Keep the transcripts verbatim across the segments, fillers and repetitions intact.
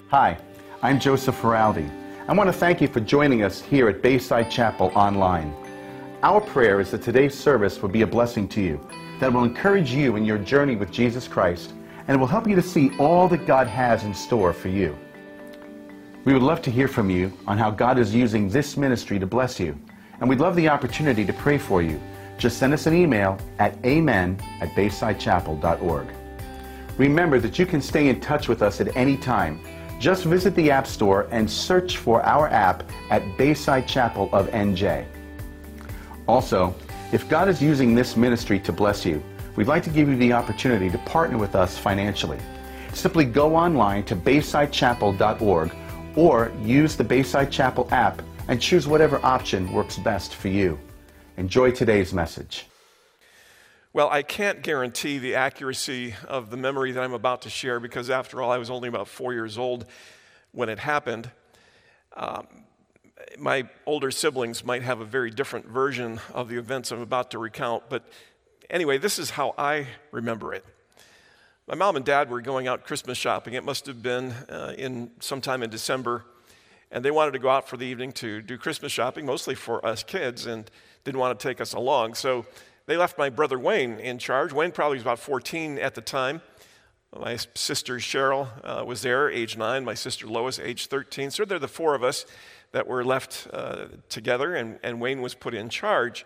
Hi, I'm Joseph Feraldi. I want to thank you for joining us here at Bayside Chapel online. Our prayer is that today's service will be a blessing to you, that it will encourage you in your journey with Jesus Christ, and it will help you to see all that God has in store for you. We would love to hear from you on how God is using this ministry to bless you, and we'd love the opportunity to pray for you. Just send us an email at amen at bayside chapel dot org. Remember that you can stay in touch with us at any time. Just visit the App Store and search for our app at Bayside Chapel of N J. Also, if God is using this ministry to bless you, we'd like to give you the opportunity to partner with us financially. Simply go online to bayside chapel dot org or use the Bayside Chapel app and choose whatever option works best for you. Enjoy today's message. Well, I can't guarantee the accuracy of the memory that I'm about to share because, after all, I was only about four years old when it happened. Um, my older siblings might have a very different version of the events I'm about to recount, but anyway, this is how I remember it. My mom and dad were going out Christmas shopping. It must have been uh, in sometime in December, and they wanted to go out for the evening to do Christmas shopping, mostly for us kids, and didn't want to take us along. So they left my brother Wayne in charge. Wayne probably was about fourteen at the time. My sister Cheryl uh, was there, age nine. My sister Lois, age thirteen. So they're the four of us that were left uh, together, and, and Wayne was put in charge.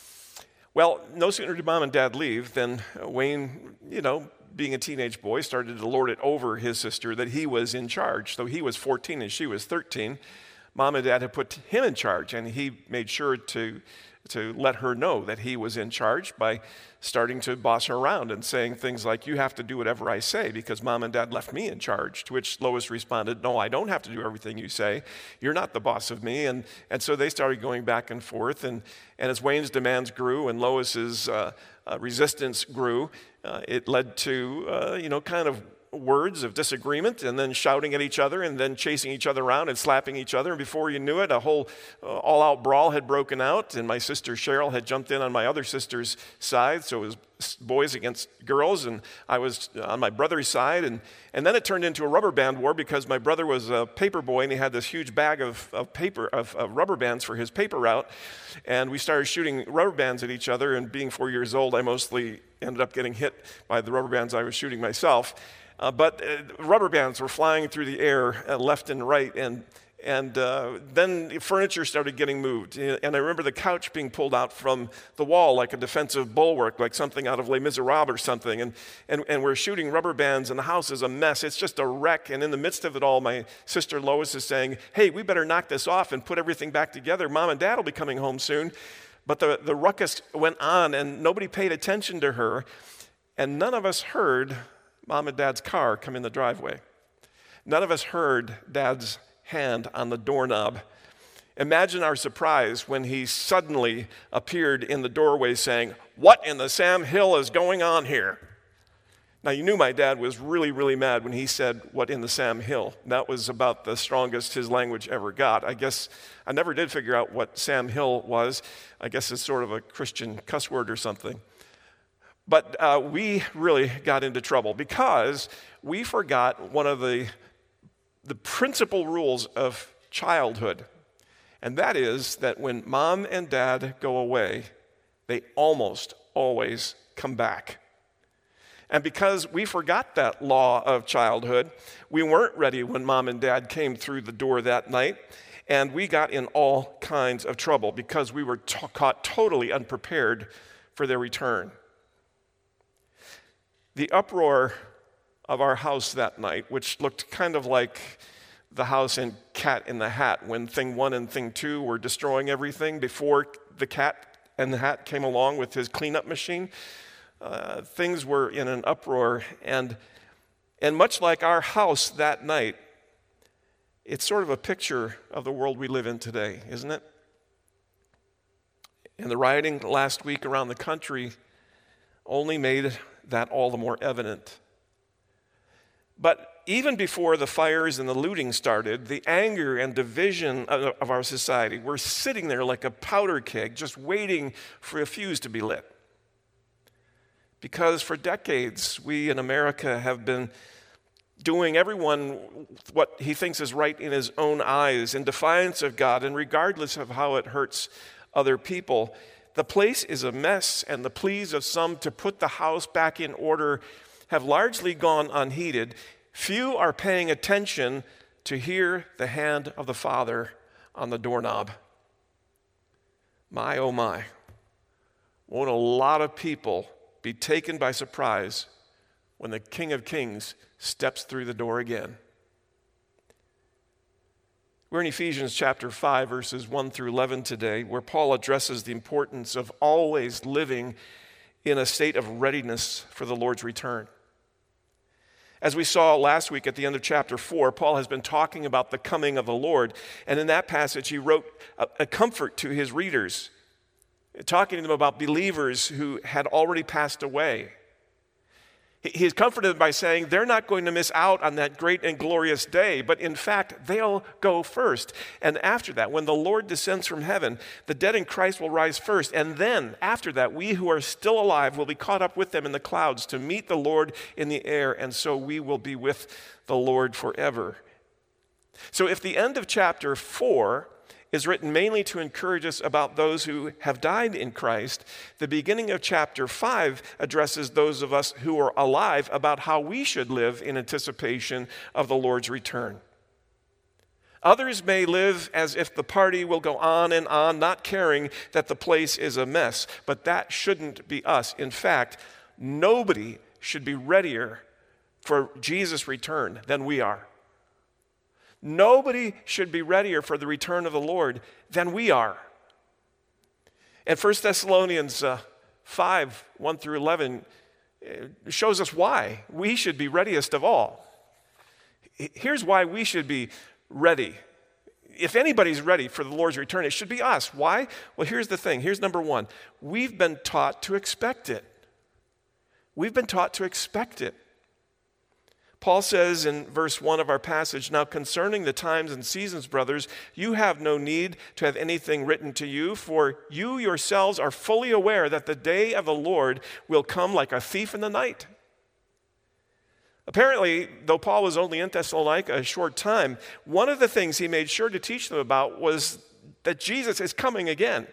Well, no sooner did Mom and Dad leave than Wayne, you know, being a teenage boy, started to lord it over his sister that he was in charge. So he was fourteen and she was thirteen. Mom and Dad had put him in charge, and he made sure to to let her know that he was in charge by starting to boss her around and saying things like, "You have to do whatever I say because Mom and Dad left me in charge." To which Lois responded, "No, I don't have to do everything you say. You're not the boss of me." And and so they started going back and forth. And, and as Wayne's demands grew and Lois's uh, uh, resistance grew, uh, it led to, uh, you know, kind of words of disagreement, and then shouting at each other, and then chasing each other around and slapping each other. And before you knew it, a whole uh, all-out brawl had broken out, and my sister Cheryl had jumped in on my other sister's side, so it was boys against girls, and I was on my brother's side, and, and then it turned into a rubber band war because my brother was a paper boy, and he had this huge bag of, of paper, of, of rubber bands for his paper route, and we started shooting rubber bands at each other, and being four years old, I mostly ended up getting hit by the rubber bands I was shooting myself. Uh, but uh, rubber bands were flying through the air uh, left and right, and and uh, then furniture started getting moved. And I remember the couch being pulled out from the wall like a defensive bulwark, like something out of Les Miserables or something. And, and, and we're shooting rubber bands, and the house is a mess. It's just a wreck. And in the midst of it all, my sister Lois is saying, "Hey, we better knock this off and put everything back together. Mom and Dad will be coming home soon." But the, the ruckus went on, and nobody paid attention to her. And none of us heard Mom and Dad's car come in the driveway. None of us heard Dad's hand on the doorknob. Imagine our surprise when he suddenly appeared in the doorway saying, "What in the Sam Hill is going on here?" Now, you knew my dad was really, really mad when he said, "What in the Sam Hill?" That was about the strongest his language ever got. I guess I never did figure out what Sam Hill was. I guess it's sort of a Christian cuss word or something. But uh, we really got into trouble because we forgot one of the, the principal rules of childhood. And that is that when Mom and Dad go away, they almost always come back. And because we forgot that law of childhood, we weren't ready when Mom and Dad came through the door that night. And we got in all kinds of trouble because we were t- caught totally unprepared for their return. The uproar of our house that night, which looked kind of like the house in Cat in the Hat, when thing one and thing two were destroying everything before the Cat and the Hat came along with his cleanup machine, uh, things were in an uproar. And, and much like our house that night, it's sort of a picture of the world we live in today, isn't it? And the rioting last week around the country only made that all the more evident. But even before the fires and the looting started, the anger and division of, of our society were sitting there like a powder keg, just waiting for a fuse to be lit. Because for decades, we in America have been doing everyone what he thinks is right in his own eyes, in defiance of God, and regardless of how it hurts other people. The place is a mess, and the pleas of some to put the house back in order have largely gone unheeded. Few are paying attention to hear the hand of the Father on the doorknob. My, oh my, won't a lot of people be taken by surprise when the King of Kings steps through the door again? We're in Ephesians chapter five, verses one through eleven today, where Paul addresses the importance of always living in a state of readiness for the Lord's return. As we saw last week at the end of chapter four, Paul has been talking about the coming of the Lord, and in that passage he wrote a, a comfort to his readers, talking to them about believers who had already passed away. He is comforted them by saying they're not going to miss out on that great and glorious day, but in fact, they'll go first. And after that, when the Lord descends from heaven, the dead in Christ will rise first. And then, after that, we who are still alive will be caught up with them in the clouds to meet the Lord in the air, and so we will be with the Lord forever. So if the end of chapter four is written mainly to encourage us about those who have died in Christ, the beginning of chapter five addresses those of us who are alive about how we should live in anticipation of the Lord's return. Others may live as if the party will go on and on, not caring that the place is a mess, but that shouldn't be us. In fact, nobody should be readier for Jesus' return than we are. Nobody should be readier for the return of the Lord than we are. And First Thessalonians uh, five, one through eleven shows us why we should be readiest of all. Here's why we should be ready. If anybody's ready for the Lord's return, it should be us. Why? Well, here's the thing. Here's number one. We've been taught to expect it. We've been taught to expect it. Paul says in verse one of our passage, "Now concerning the times and seasons, brothers, you have no need to have anything written to you, for you yourselves are fully aware that the day of the Lord will come like a thief in the night." Apparently, though Paul was only in Thessalonica a short time, one of the things he made sure to teach them about was that Jesus is coming again.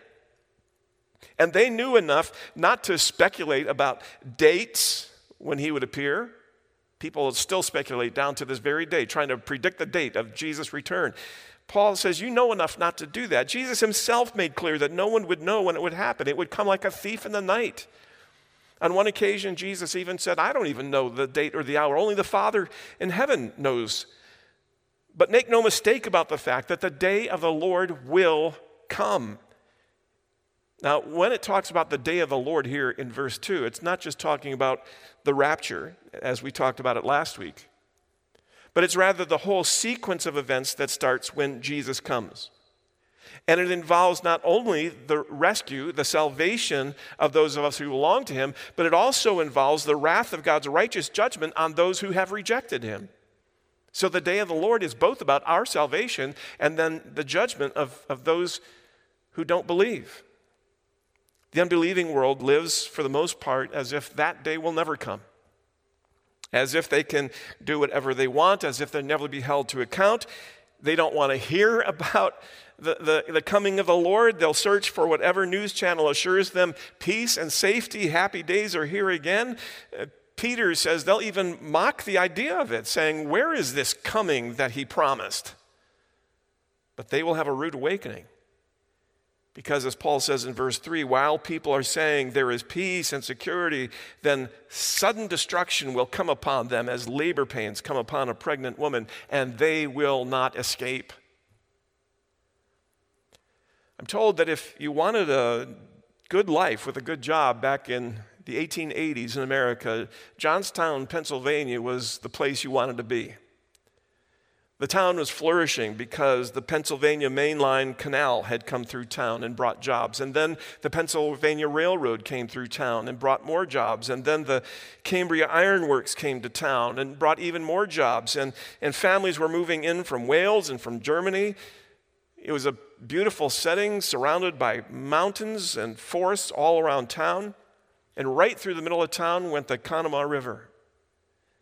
And they knew enough not to speculate about dates when he would appear. People still speculate down to this very day, trying to predict the date of Jesus' return. Paul says, you know enough not to do that. Jesus himself made clear that no one would know when it would happen. It would come like a thief in the night. On one occasion, Jesus even said, I don't even know the date or the hour. Only the Father in heaven knows. But make no mistake about the fact that the day of the Lord will come. Now, when it talks about the day of the Lord here in verse two, it's not just talking about the rapture, as we talked about it last week, but it's rather the whole sequence of events that starts when Jesus comes. And it involves not only the rescue, the salvation of those of us who belong to him, but it also involves the wrath of God's righteous judgment on those who have rejected him. So the day of the Lord is both about our salvation and then the judgment of, of those who don't believe. The unbelieving world lives, for the most part, as if that day will never come, as if they can do whatever they want, as if they'll never be held to account. They don't want to hear about the, the, the coming of the Lord. They'll search for whatever news channel assures them peace and safety, happy days are here again. Uh, Peter says they'll even mock the idea of it, saying, where is this coming that he promised? But they will have a rude awakening. Because as Paul says in verse three, while people are saying there is peace and security, then sudden destruction will come upon them as labor pains come upon a pregnant woman, and they will not escape. I'm told that if you wanted a good life with a good job back in the eighteen eighties in America, Johnstown, Pennsylvania was the place you wanted to be. The town was flourishing because the Pennsylvania Main Line Canal had come through town and brought jobs. And then the Pennsylvania Railroad came through town and brought more jobs. And then the Cambria Iron Works came to town and brought even more jobs. And, and families were moving in from Wales and from Germany. It was a beautiful setting surrounded by mountains and forests all around town. And right through the middle of town went the Conemaugh River.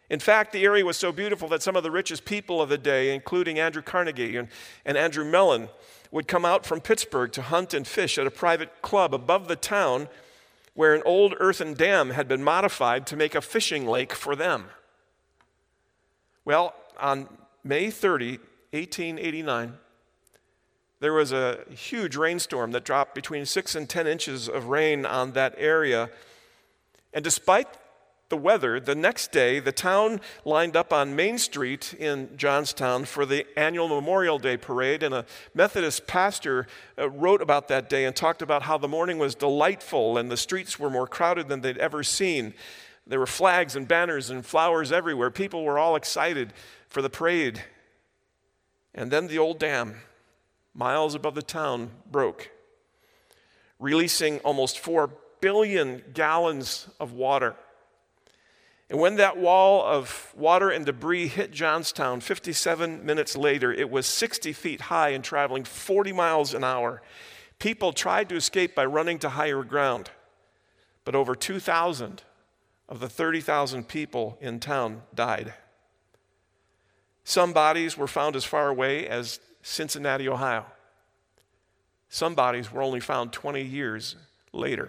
In fact, the area was so beautiful that some of the richest people of the day, including Andrew Carnegie and, and Andrew Mellon, would come out from Pittsburgh to hunt and fish at a private club above the town where an old earthen dam had been modified to make a fishing lake for them. Well, on May thirtieth, eighteen eighty-nine, there was a huge rainstorm that dropped between six and ten inches of rain on that area. And despite the weather, the next day, the town lined up on Main Street in Johnstown for the annual Memorial Day parade, and a Methodist pastor uh, wrote about that day and talked about how the morning was delightful and the streets were more crowded than they'd ever seen. There were flags and banners and flowers everywhere. People were all excited for the parade. And then the old dam, miles above the town, broke, releasing almost four billion gallons of water. And when that wall of water and debris hit Johnstown, fifty-seven minutes later, it was sixty feet high and traveling forty miles an hour. People tried to escape by running to higher ground, but over two thousand of the thirty thousand people in town died. Some bodies were found as far away as Cincinnati, Ohio. Some bodies were only found twenty years later.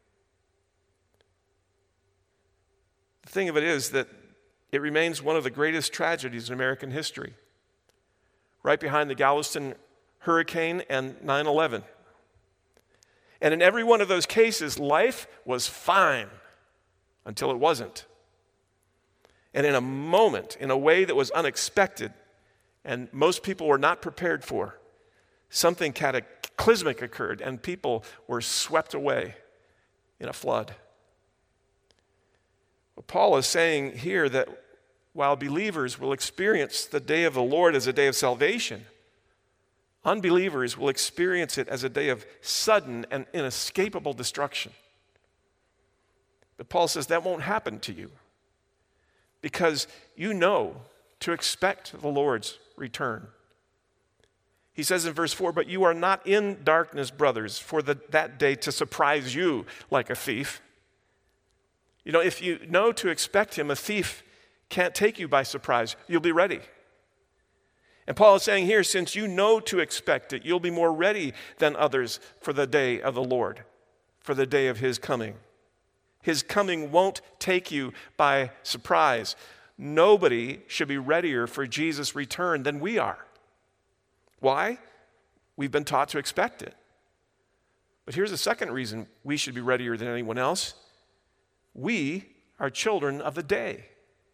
The thing of it is that it remains one of the greatest tragedies in American history, right behind the Galveston hurricane and nine eleven. And in every one of those cases, life was fine until it wasn't. And in a moment, in a way that was unexpected, and most people were not prepared for, something cataclysmic occurred, and people were swept away in a flood. Well, Paul is saying here that while believers will experience the day of the Lord as a day of salvation, unbelievers will experience it as a day of sudden and inescapable destruction. But Paul says that won't happen to you because you know to expect the Lord's return. He says in verse four, "But you are not in darkness, brothers, for the, that day to surprise you like a thief." You know, if you know to expect him, a thief can't take you by surprise. You'll be ready. And Paul is saying here, since you know to expect it, you'll be more ready than others for the day of the Lord, for the day of his coming. His coming won't take you by surprise. Nobody should be readier for Jesus' return than we are. Why? We've been taught to expect it. But here's the second reason we should be readier than anyone else. We are children of the day.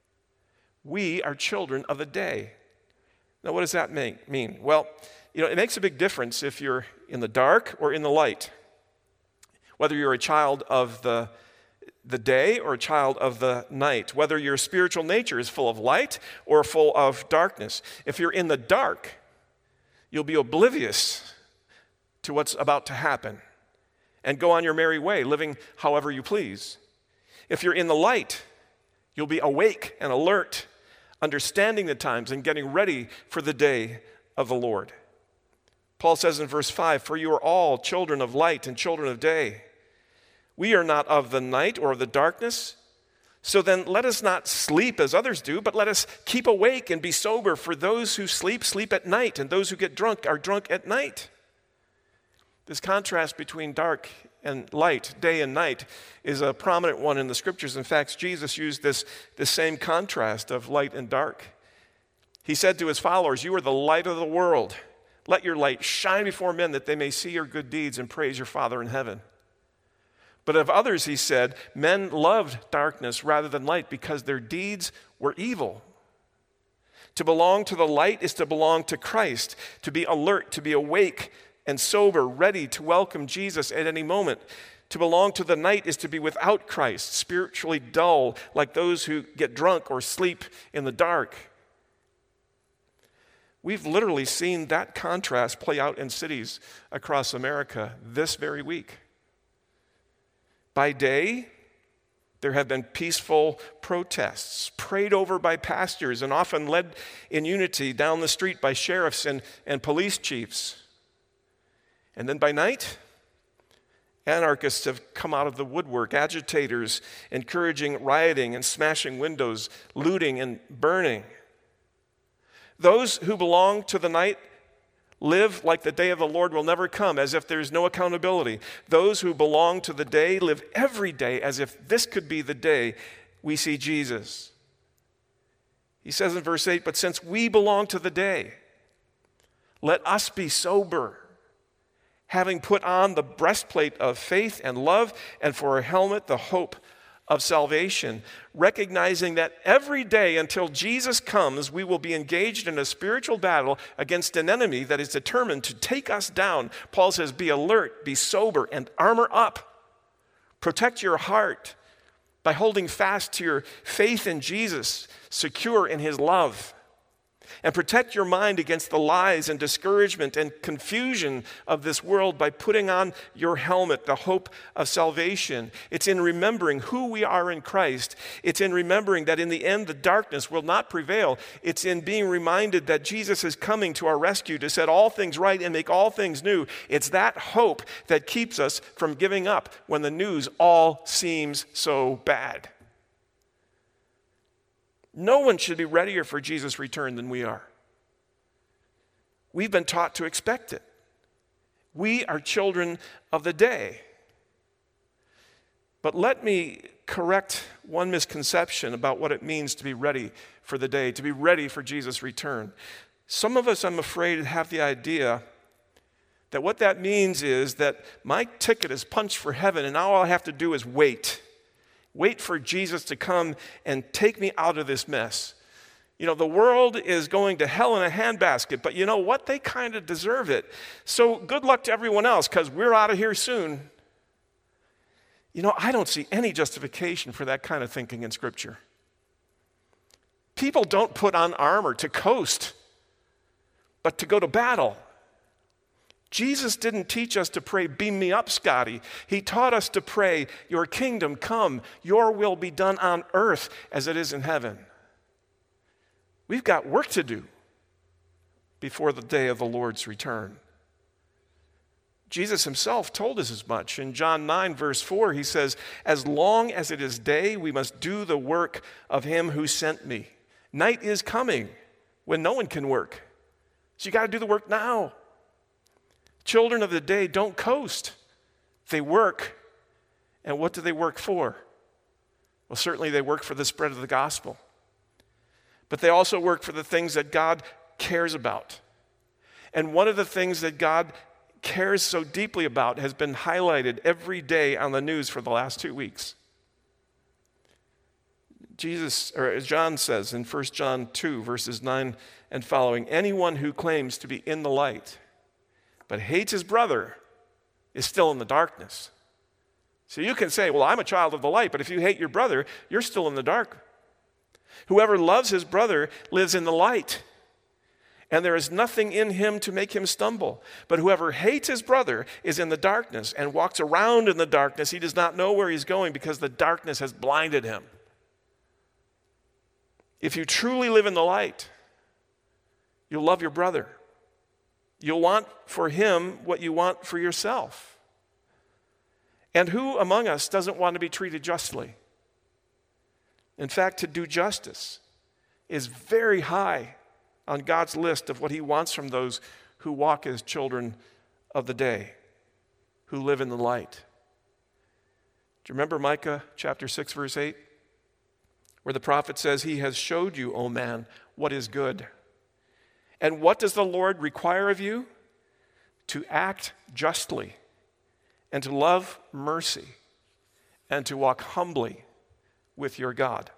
We are children of the day. Now, what does that make, mean? Well, you know, it makes a big difference if you're in the dark or in the light. Whether you're a child of the, the day or a child of the night. Whether your spiritual nature is full of light or full of darkness. If you're in the dark, you'll be oblivious to what's about to happen and go on your merry way, living however you please. If you're in the light, you'll be awake and alert, understanding the times and getting ready for the day of the Lord. Paul says in verse five, "For you are all children of light and children of day. We are not of the night or of the darkness. So then let us not sleep as others do, but let us keep awake and be sober. For those who sleep, sleep at night, and those who get drunk are drunk at night." This contrast between dark and light, day and night, is a prominent one in the scriptures. In fact, Jesus used this, this same contrast of light and dark. He said to his followers, "You are the light of the world. Let your light shine before men that they may see your good deeds and praise your Father in heaven." But of others, he said, "Men loved darkness rather than light because their deeds were evil." To belong to the light is to belong to Christ, to be alert, to be awake and sober, ready to welcome Jesus at any moment. To belong to the night is to be without Christ, spiritually dull, like those who get drunk or sleep in the dark. We've literally seen that contrast play out in cities across America this very week. By day, there have been peaceful protests, prayed over by pastors and often led in unity down the street by sheriffs and, and police chiefs. And then by night, Anarchists have come out of the woodwork, agitators encouraging rioting and smashing windows, looting and burning. Those who belong to the night live like the day of the Lord will never come, as if there's no accountability. Those who belong to the day live every day as if this could be the day we see Jesus. He says in verse eight, but since we belong to the day, let us be sober, having put on the breastplate of faith and love, and for a helmet the hope of salvation, recognizing that every day until Jesus comes, we will be engaged in a spiritual battle against an enemy that is determined to take us down. Paul says, be alert, be sober, and armor up. Protect your heart by holding fast to your faith in Jesus, secure in his love. And protect your mind against the lies and discouragement and confusion of this world by putting on your helmet, the hope of salvation. It's in remembering who we are in Christ. It's in remembering that in the end the darkness will not prevail. It's in being reminded that Jesus is coming to our rescue to set all things right and make all things new. It's that hope that keeps us from giving up when the news all seems so bad. No one should be readier for Jesus' return than we are. We've been taught to expect it. We are children of the day. But let me correct one misconception about what it means to be ready for the day, to be ready for Jesus' return. Some of us, I'm afraid, have the idea that what that means is that my ticket is punched for heaven and all I have to do is wait. Wait for Jesus to come and take me out of this mess. You know, the world is going to hell in a handbasket, but you know what? They kind of deserve it. So good luck to everyone else because we're out of here soon. You know, I don't see any justification for that kind of thinking in Scripture. People don't put on armor to coast, but to go to battle. Jesus didn't teach us to pray, beam me up, Scotty. He taught us to pray, your kingdom come, your will be done on earth as it is in heaven. We've got work to do before the day of the Lord's return. Jesus himself told us as much. In John nine, verse four, he says, as long as it is day, we must do the work of him who sent me. Night is coming when no one can work. So you got to do the work now. Children of the day don't coast. They work. And what do they work for? Well, certainly they work for the spread of the gospel. But they also work for the things that God cares about. And one of the things that God cares so deeply about has been highlighted every day on the news for the last two weeks. Jesus, or as John says in First John two, verses nine and following, anyone who claims to be in the light but hates his brother is still in the darkness. So you can say, well, I'm a child of the light, but if you hate your brother, you're still in the dark. Whoever loves his brother lives in the light, and there is nothing in him to make him stumble. But whoever hates his brother is in the darkness and walks around in the darkness. He does not know where he's going because the darkness has blinded him. If you truly live in the light, you'll love your brother. You'll want for him what you want for yourself. And who among us doesn't want to be treated justly? In fact, to do justice is very high on God's list of what he wants from those who walk as children of the day, who live in the light. Do you remember Micah chapter six, verse eight? Where the prophet says, he has showed you, O man, what is good. And what does the Lord require of you? To act justly, and to love mercy, and to walk humbly with your God.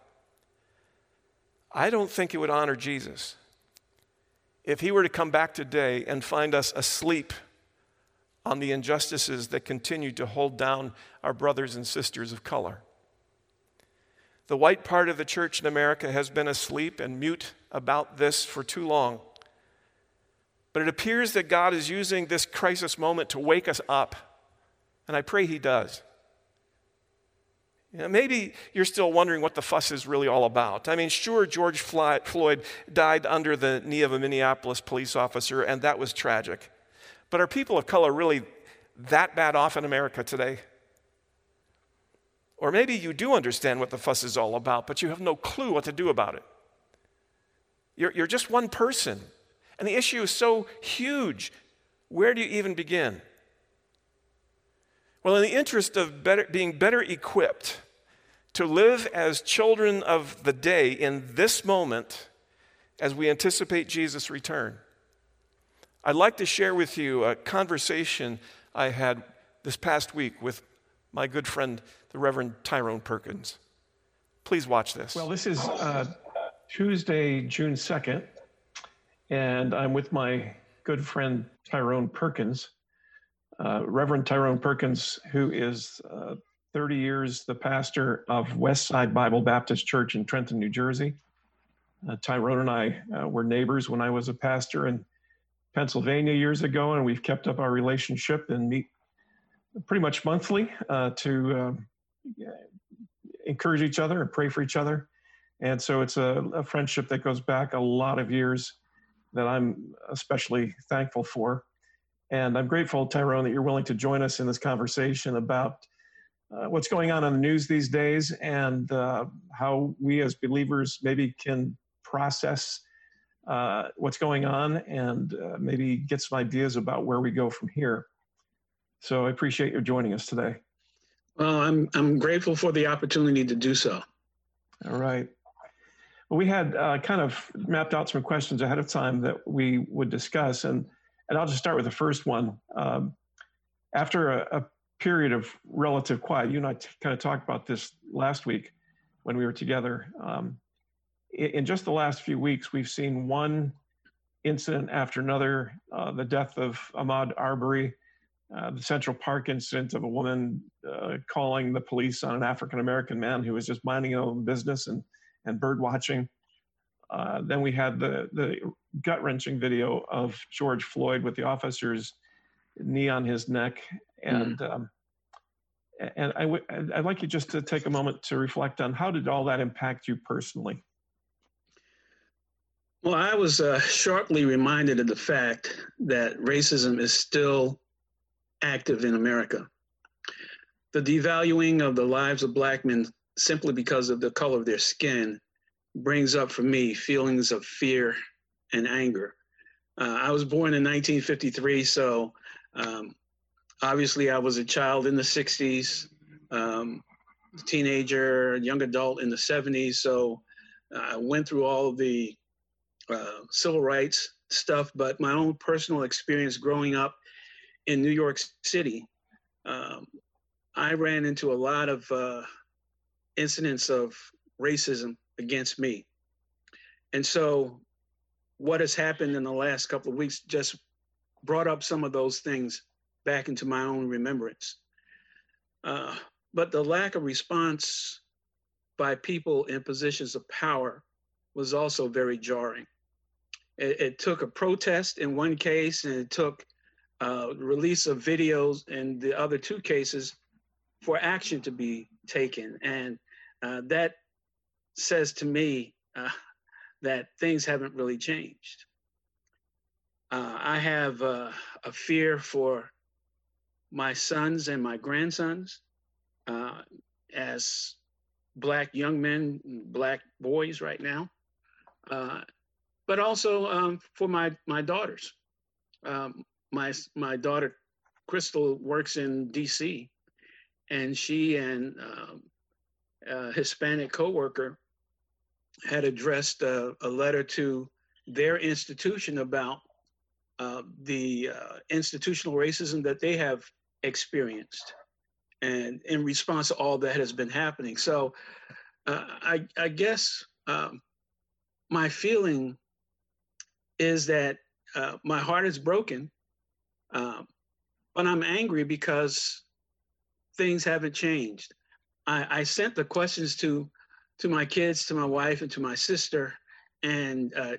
I don't think it would honor Jesus if he were to come back today and find us asleep on the injustices that continue to hold down our brothers and sisters of color. The white part of the church in America has been asleep and mute about this for too long. But it appears that God is using this crisis moment to wake us up. And I pray he does. You know, maybe you're still wondering what the fuss is really all about. I mean, sure, George Floyd died under the knee of a Minneapolis police officer, and that was tragic. But are people of color really that bad off in America today? Or maybe you do understand what the fuss is all about, but you have no clue what to do about it. You're, you're just one person, and the issue is so huge. Where do you even begin? Well, in the interest of better, being better equipped to live as children of the day in this moment as we anticipate Jesus' return, I'd like to share with you a conversation I had this past week with my good friend, the Reverend Tyrone Perkins. Please watch this. Well, this is uh, Tuesday, June second, and I'm with my good friend Tyrone Perkins, uh, Reverend Tyrone Perkins, who is uh, thirty years the pastor of Westside Bible Baptist Church in Trenton, New Jersey. Uh, Tyrone and I uh, were neighbors when I was a pastor in Pennsylvania years ago, and we've kept up our relationship and meet pretty much monthly uh, to uh, encourage each other and pray for each other. And so it's a, a friendship that goes back a lot of years that I'm especially thankful for. And I'm grateful, Tyrone, that you're willing to join us in this conversation about uh, what's going on in the news these days and uh, how we as believers maybe can process uh, what's going on and uh, maybe get some ideas about where we go from here. So I appreciate you joining us today. Well, I'm I'm grateful for the opportunity to do so. All right. Well, we had uh, kind of mapped out some questions ahead of time that we would discuss, and and I'll just start with the first one. Um, after a, a period of relative quiet, you and I t- kind of talked about this last week when we were together. Um, in, in just the last few weeks, we've seen one incident after another: uh, the death of Ahmaud Arbery. Uh, the Central Park incident of a woman uh, calling the police on an African-American man who was just minding his own business and, and bird watching. Uh, then we had the, the gut-wrenching video of George Floyd with the officer's knee on his neck. And, mm. um, and I w- I'd like you just to take a moment to reflect on how did all that impact you personally? Well, I was uh, sharply reminded of the fact that racism is still active in America. The devaluing of the lives of Black men simply because of the color of their skin brings up for me feelings of fear and anger. Uh, I was born in nineteen fifty-three, so um, obviously I was a child in the sixties, um, teenager, young adult in the seventies, so I went through all of the uh, civil rights stuff, but my own personal experience growing up in New York City, um, I ran into a lot of uh, incidents of racism against me. And so what has happened in the last couple of weeks just brought up some of those things back into my own remembrance. Uh, but the lack of response by people in positions of power was also very jarring. It, it took a protest in one case, and it took Uh, release of videos in the other two cases for action to be taken. And uh, that says to me uh, that things haven't really changed. Uh, I have uh, a fear for my sons and my grandsons uh, as Black young men, Black boys right now, uh, but also um, for my, my daughters. Um, My my daughter, Crystal, works in D C, and she and um, a Hispanic coworker had addressed a, a letter to their institution about uh, the uh, institutional racism that they have experienced, and in response to all that has been happening. So uh, I, I guess um, my feeling is that uh, my heart is broken. Um, but I'm angry because things haven't changed. I, I sent the questions to to my kids, to my wife, and to my sister, and uh,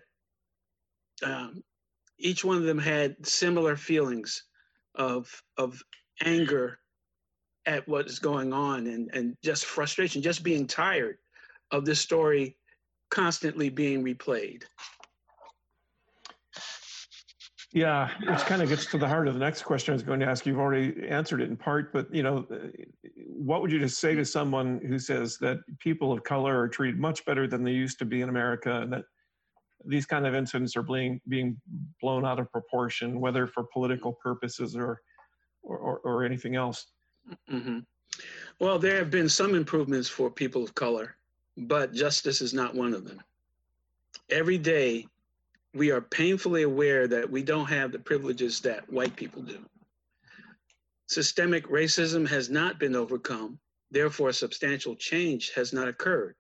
um, each one of them had similar feelings of of anger at what is going on, and and just frustration, just being tired of this story constantly being replayed. Yeah, which kind of gets to the heart of the next question I was going to ask. You've already answered it in part, but you know, what would you just say to someone who says that people of color are treated much better than they used to be in America, and that these kind of incidents are being being blown out of proportion, whether for political purposes or or, or, or anything else? Mm-hmm. Well, there have been some improvements for people of color, but justice is not one of them. Every day, we are painfully aware that we don't have the privileges that white people do. Systemic racism has not been overcome, therefore substantial change has not occurred.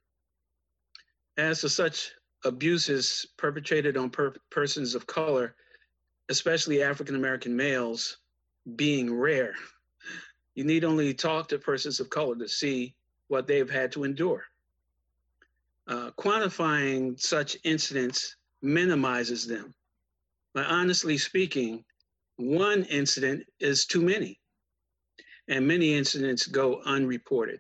As to such abuses perpetrated on per persons of color, especially African-American males, being rare, you need only talk to persons of color to see what they've had to endure. Uh, quantifying such incidents minimizes them. But honestly speaking, one incident is too many, and many incidents go unreported.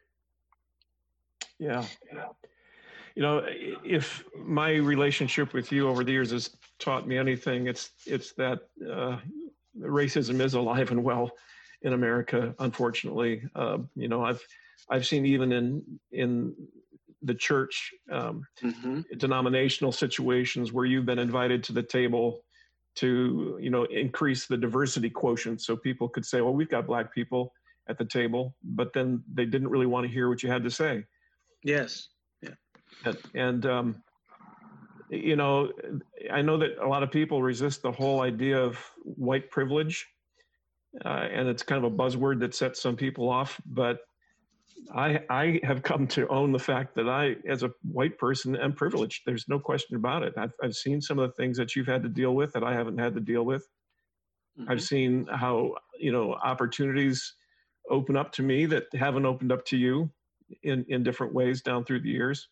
Yeah. You know, if my relationship with you over the years has taught me anything, it's it's that uh, racism is alive and well in America, unfortunately. Uh, you know, I've I've seen even in in the church, um, mm-hmm. denominational situations where you've been invited to the table to, you know, increase the diversity quotient. So people could say, well, we've got black people at the table, but then they didn't really want to hear what you had to say. Yes. Yeah. And, and um, you know, I know that a lot of people resist the whole idea of white privilege. Uh, and it's kind of a buzzword that sets some people off, but I, I have come to own the fact that I, as a white person, am privileged. There's no question about it. I've, I've seen some of the things that you've had to deal with that I haven't had to deal with. Mm-hmm. I've seen how, you know, opportunities open up to me that haven't opened up to you in, in different ways down through the years.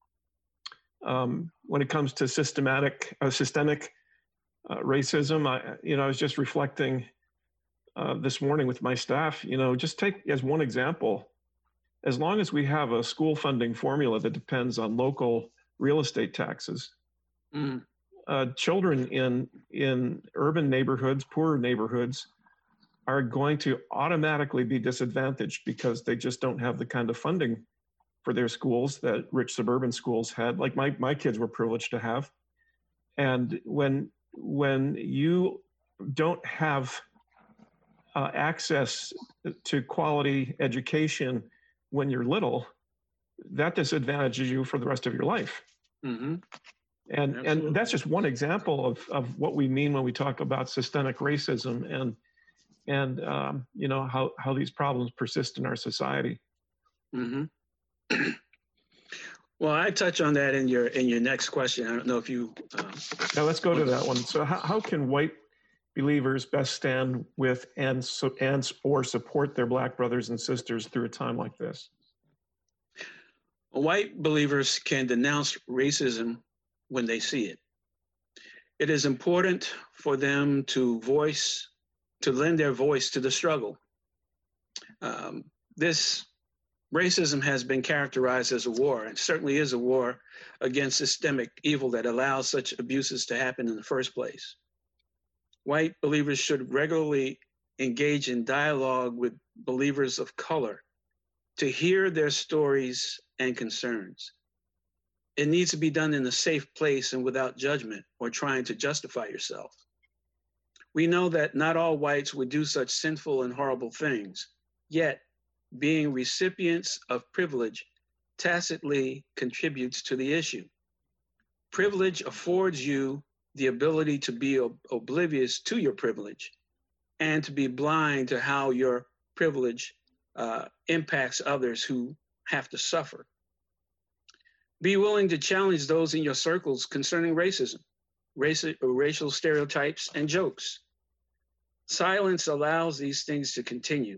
Um, when it comes to systematic, uh, systemic uh, racism, I, you know, I was just reflecting uh, this morning with my staff, you know, just take as one example. As long as we have a school funding formula that depends on local real estate taxes, mm. uh, children in, in urban neighborhoods, poorer neighborhoods, are going to automatically be disadvantaged because they just don't have the kind of funding for their schools that rich suburban schools had, like my, my kids were privileged to have. And when, when you don't have uh, access to quality education when you're little, that disadvantages you for the rest of your life. Mm-hmm. And, and that's just one example of, of what we mean when we talk about systemic racism and, and um, you know, how, how these problems persist in our society. Mm-hmm. Well, I touch on that in your, in your next question. I don't know if you... Uh, now let's go to that one. So how, how can white believers best stand with and, so, and or support their black brothers and sisters through a time like this? White believers can denounce racism when they see it. It is important for them to voice, to lend their voice to the struggle. Um, this racism has been characterized as a war, and certainly is a war against systemic evil that allows such abuses to happen in the first place. White believers should regularly engage in dialogue with believers of color to hear their stories and concerns. It needs to be done in a safe place and without judgment or trying to justify yourself. We know that not all whites would do such sinful and horrible things, yet being recipients of privilege tacitly contributes to the issue. Privilege affords you the ability to be ob- oblivious to your privilege and to be blind to how your privilege uh, impacts others who have to suffer. Be willing to challenge those in your circles concerning racism, race, racial stereotypes, and jokes. Silence allows these things to continue.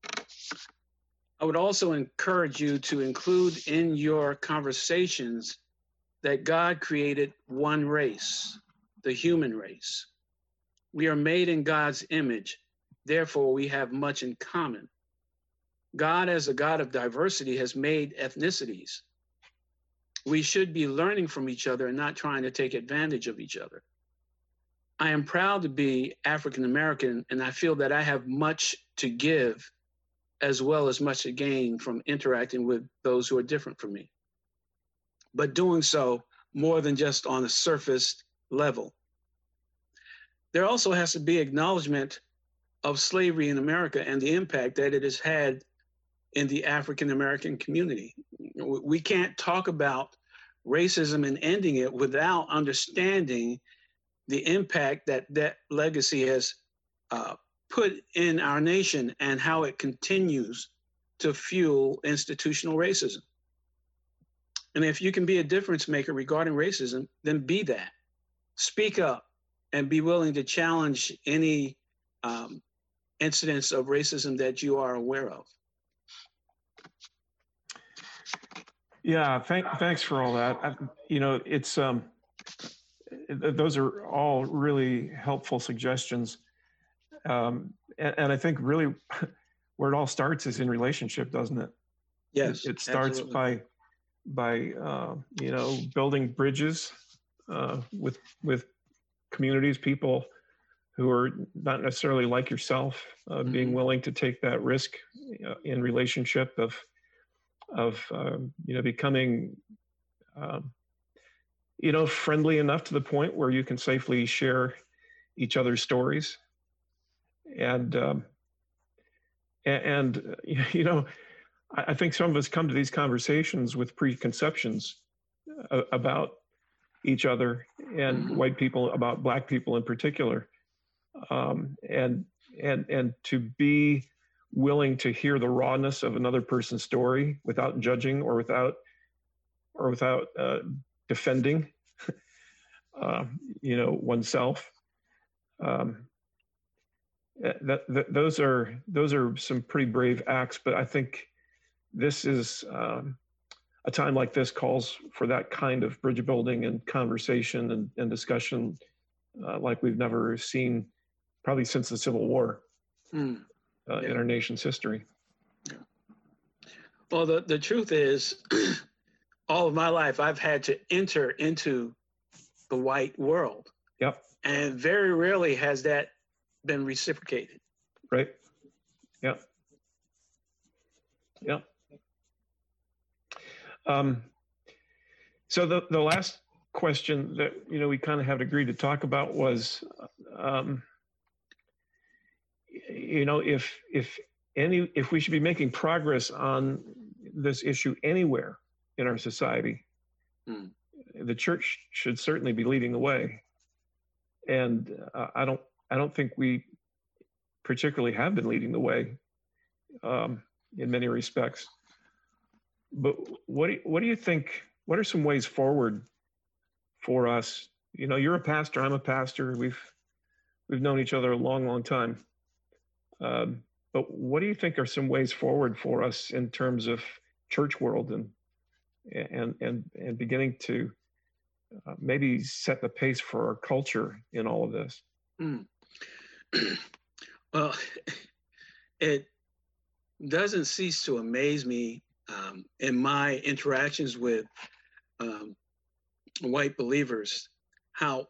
I would also encourage you to include in your conversations that God created one race, the human race. We are made in God's image, therefore we have much in common. God, as a God of diversity, has made ethnicities. We should be learning from each other and not trying to take advantage of each other. I am proud to be African American, and I feel that I have much to give as well as much to gain from interacting with those who are different from me. But doing so more than just on a surface level. There also has to be acknowledgement of slavery in America and the impact that it has had in the African American community. We can't talk about racism and ending it without understanding the impact that that legacy has uh, put in our nation and how it continues to fuel institutional racism. And if you can be a difference maker regarding racism, then be that. Speak up and be willing to challenge any um, incidents of racism that you are aware of. Yeah, thank, thanks for all that. I, you know, it's um, those are all really helpful suggestions. Um, and, and I think really where it all starts is in relationship, doesn't it? Yes. It, it starts absolutely. by, by uh, you know, building bridges uh, with, with communities, people who are not necessarily like yourself, uh, mm-hmm. being willing to take that risk uh, in relationship of, of um, you know, becoming, um, you know, friendly enough to the point where you can safely share each other's stories. And, um, and, and you know, I, I think some of us come to these conversations with preconceptions uh, about each other and mm-hmm. white people, about Black people in particular. Um, and, and, and to be willing to hear the rawness of another person's story without judging or without, or without uh, defending, uh, you know, oneself. Um, that, that those are those are some pretty brave acts, but I think this is um, a time like this calls for that kind of bridge building and conversation and, and discussion uh, like we've never seen probably since the Civil War mm. uh, yeah. in our nation's history. Yeah. Well, the, the truth is, all of my life, I've had to enter into the white world. Yep. And very rarely has that been reciprocated. Right. Yep. Yep. Um, so the, the last question that, you know, we kind of have agreed to talk about was, um, you know, if, if any, if we should be making progress on this issue anywhere in our society, mm. the church should certainly be leading the way. And uh, I don't, I don't think we particularly have been leading the way um, in many respects. But what do you, what do you think? What are some ways forward for us? You know, you're a pastor. I'm a pastor. We've we've known each other a long, long time. Um, but what do you think are some ways forward for us in terms of church world and and and and beginning to uh, maybe set the pace for our culture in all of this? Mm. Well, it doesn't cease to amaze me um, in my interactions with um, white believers, how,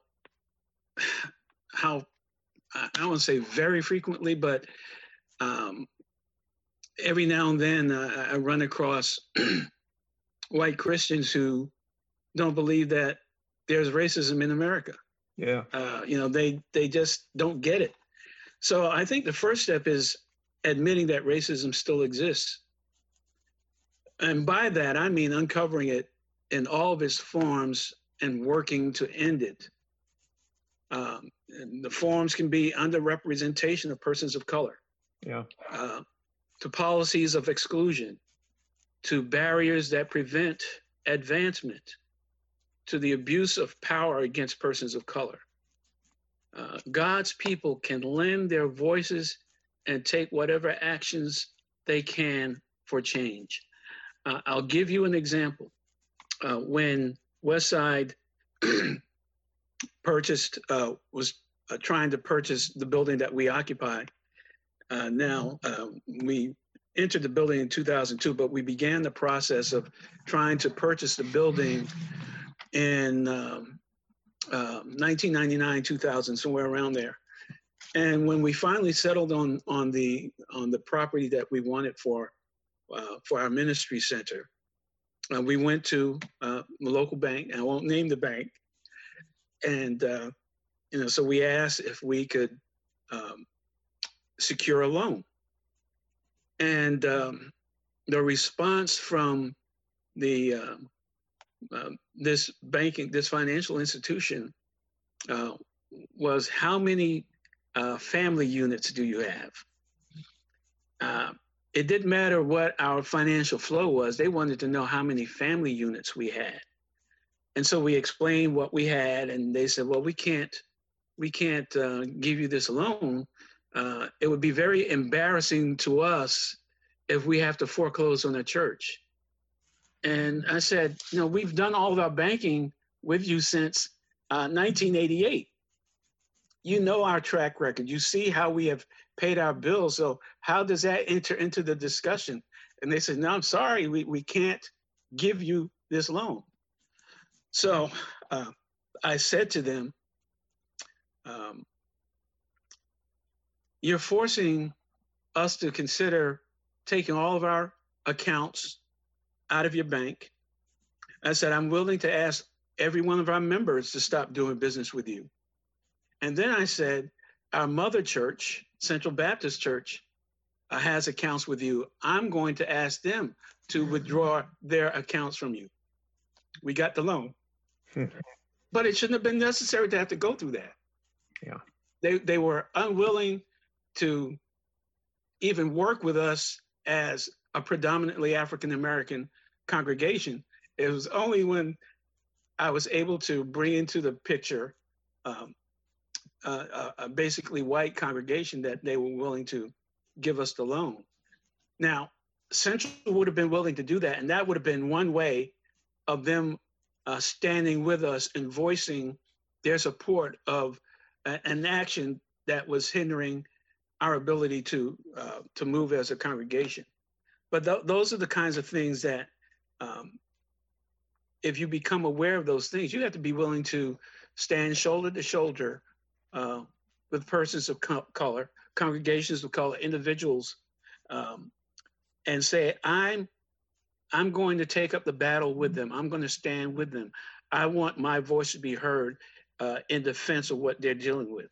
how I don't want to say very frequently, but um, every now and then uh, I run across white Christians who don't believe that there's racism in America. Yeah. Uh, you know, they, they just don't get it. So I think the first step is admitting that racism still exists. And by that, I mean uncovering it in all of its forms and working to end it. Um, and the forms can be underrepresentation of persons of color, yeah, uh, to policies of exclusion, to barriers that prevent advancement, to the abuse of power against persons of color. Uh, God's people can lend their voices and take whatever actions they can for change. Uh, I'll give you an example. Uh, when Westside purchased, uh, was uh, trying to purchase the building that we occupy uh, now, uh, we entered the building in two thousand two, but we began the process of trying to purchase the building in um, uh, nineteen ninety-nine, two thousand, somewhere around there. And when we finally settled on on the on the property that we wanted for uh, for our ministry center, uh, we went to uh, the local bank. I won't name the bank, and uh, you know, so we asked if we could um, secure a loan, and um, the response from the uh, uh, this banking this financial institution uh, was, how many Uh, family units do you have? Uh, it didn't matter what our financial flow was. They wanted to know how many family units we had. And so we explained what we had, and they said, well, we can't, we can't uh, give you this loan. Uh, it would be very embarrassing to us if we have to foreclose on a church. And I said, you know, we've done all of our banking with you since uh, nineteen eighty-eight. You know our track record. You see how we have paid our bills. So how does that enter into the discussion? And they said, no, I'm sorry, we, we can't give you this loan. So uh, I said to them, um, you're forcing us to consider taking all of our accounts out of your bank. I said, I'm willing to ask every one of our members to stop doing business with you. And then I said, our mother church, Central Baptist Church, uh, has accounts with you. I'm going to ask them to withdraw their accounts from you. We got the loan. But it shouldn't have been necessary to have to go through that. Yeah. They, they were unwilling to even work with us as a predominantly African-American congregation. It was only when I was able to bring into the picture um, Uh, a, a basically white congregation that they were willing to give us the loan. Now, Central would have been willing to do that, and that would have been one way of them uh, standing with us and voicing their support of a, an action that was hindering our ability to uh, to move as a congregation. But th- those are the kinds of things that, um, if you become aware of those things, you have to be willing to stand shoulder to shoulder Uh, with persons of co- color, congregations of color, individuals, um, and say, I'm, I'm going to take up the battle with them. I'm going to stand with them. I want my voice to be heard uh, in defense of what they're dealing with.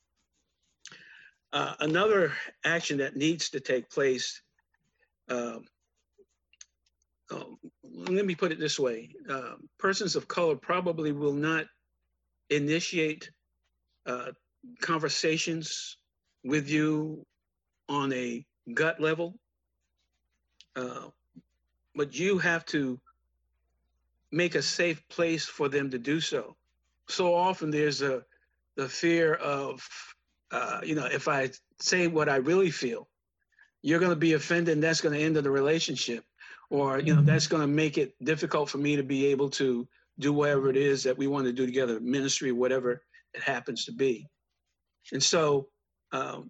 Uh, another action that needs to take place, um, oh, let me put it this way. Uh, persons of color probably will not initiate Uh, conversations with you on a gut level, uh, but you have to make a safe place for them to do so. So often there's a the fear of, uh, you know, if I say what I really feel, you're going to be offended, and that's going to end the relationship, or you know, that's going to make it difficult for me to be able to do whatever it is that we want to do together, ministry, whatever it happens to be. And so um,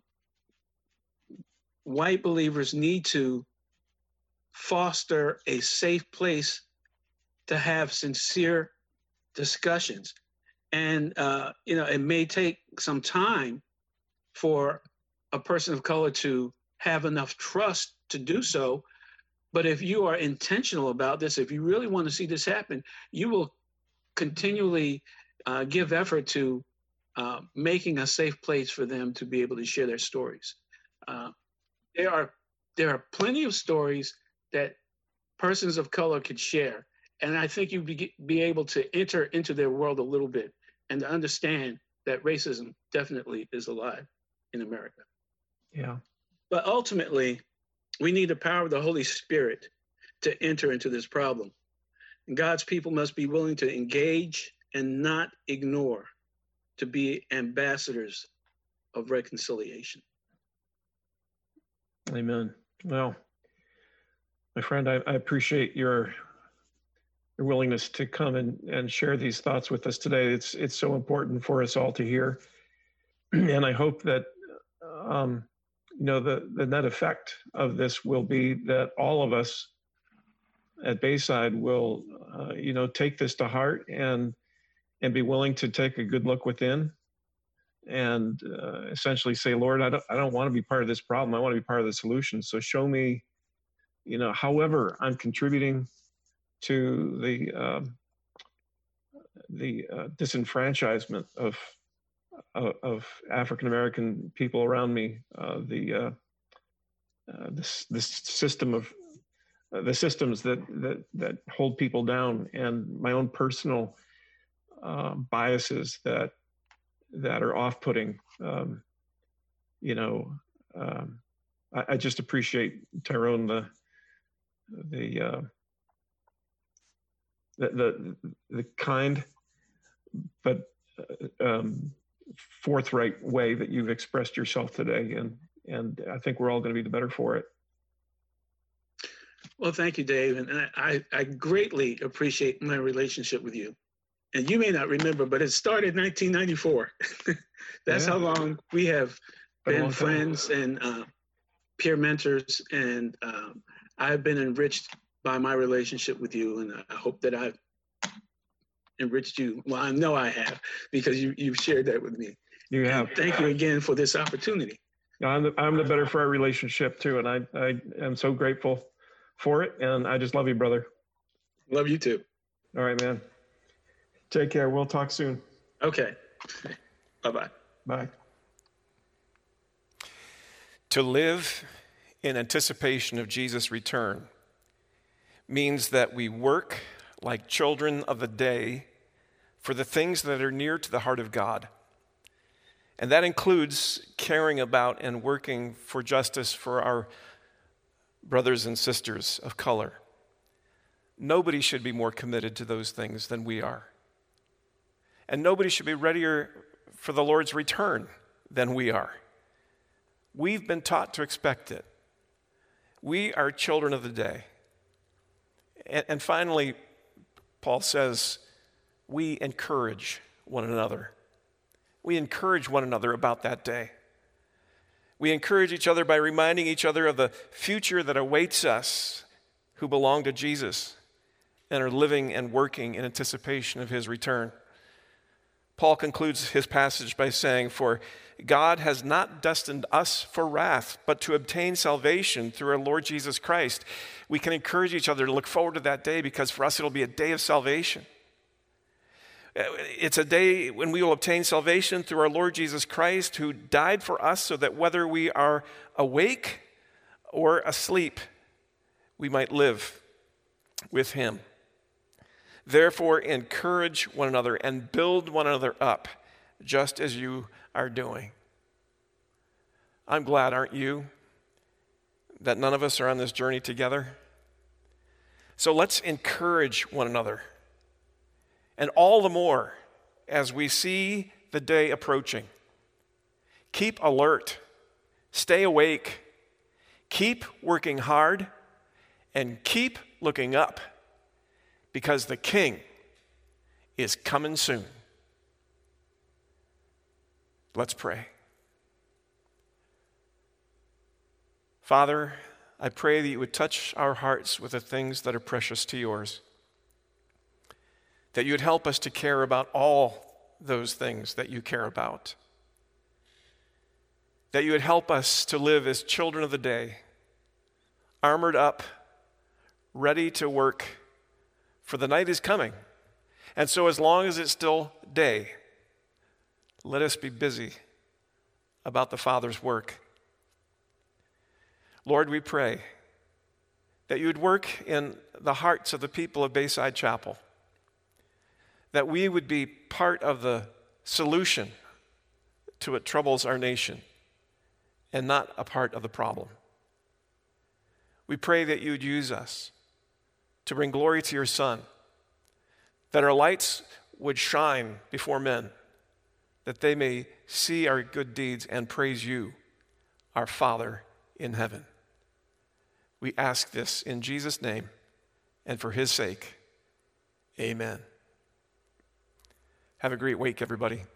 white believers need to foster a safe place to have sincere discussions. And, uh, you know, it may take some time for a person of color to have enough trust to do so. But if you are intentional about this, if you really want to see this happen, you will continually uh, give effort to Uh, making a safe place for them to be able to share their stories. Uh, there are there are plenty of stories that persons of color could share, and I think you'd be, be able to enter into their world a little bit and to understand that racism definitely is alive in America. Yeah. But ultimately, we need the power of the Holy Spirit to enter into this problem. And God's people must be willing to engage and not ignore, to be ambassadors of reconciliation. Amen. Well, my friend, I, I appreciate your your willingness to come and, and share these thoughts with us today. It's it's so important for us all to hear. And I hope that um, you know the, the net effect of this will be that all of us at Bayside will uh, you know take this to heart and and be willing to take a good look within and uh, essentially say, Lord, I don't, I don't want to be part of this problem. I want to be part of the solution. So show me, you know, however I'm contributing to the um, the uh, disenfranchisement of uh, of African American people around me, uh, the uh, uh, this this system of uh, the systems that that that hold people down, and my own personal uh, biases that that are off-putting. Um, you know, um, I, I just appreciate, Tyrone, the the, uh, the the the kind but uh, um, forthright way that you've expressed yourself today, and and I think we're all going to be the better for it. Well, thank you, Dave, and I I greatly appreciate my relationship with you. And you may not remember, but it started in nineteen ninety-four. That's yeah. how long we have been friends and uh, peer mentors. And um, I've been enriched by my relationship with you. And I hope that I've enriched you. Well, I know I have, because you, you've shared that with me. You have. And thank you again for this opportunity. I'm the, I'm the better for our relationship, too. And I, I am so grateful for it. And I just love you, brother. Love you, too. All right, man. Take care. We'll talk soon. Okay. Bye-bye. Bye. To live in anticipation of Jesus' return means that we work like children of the day for the things that are near to the heart of God. And that includes caring about and working for justice for our brothers and sisters of color. Nobody should be more committed to those things than we are. And nobody should be readier for the Lord's return than we are. We've been taught to expect it. We are children of the day. And, and finally, Paul says, we encourage one another. We encourage one another about that day. We encourage each other by reminding each other of the future that awaits us who belong to Jesus and are living and working in anticipation of his return. Paul concludes his passage by saying, for God has not destined us for wrath, but to obtain salvation through our Lord Jesus Christ. We can encourage each other to look forward to that day, because for us it'll be a day of salvation. It's a day when we will obtain salvation through our Lord Jesus Christ, who died for us so that whether we are awake or asleep, we might live with him. Therefore, encourage one another and build one another up, just as you are doing. I'm glad, aren't you, that none of us are on this journey together? So let's encourage one another. And all the more as we see the day approaching. Keep alert, stay awake, keep working hard, and keep looking up, because the King is coming soon. Let's pray. Father, I pray that you would touch our hearts with the things that are precious to yours, that you would help us to care about all those things that you care about, that you would help us to live as children of the day, armored up, ready to work, for the night is coming. And so as long as it's still day, let us be busy about the Father's work. Lord, we pray that you would work in the hearts of the people of Bayside Chapel, that we would be part of the solution to what troubles our nation and not a part of the problem. We pray that you would use us to bring glory to your Son, that our lights would shine before men, that they may see our good deeds and praise you, our Father in heaven. We ask this in Jesus' name and for his sake. Amen. Have a great week, everybody.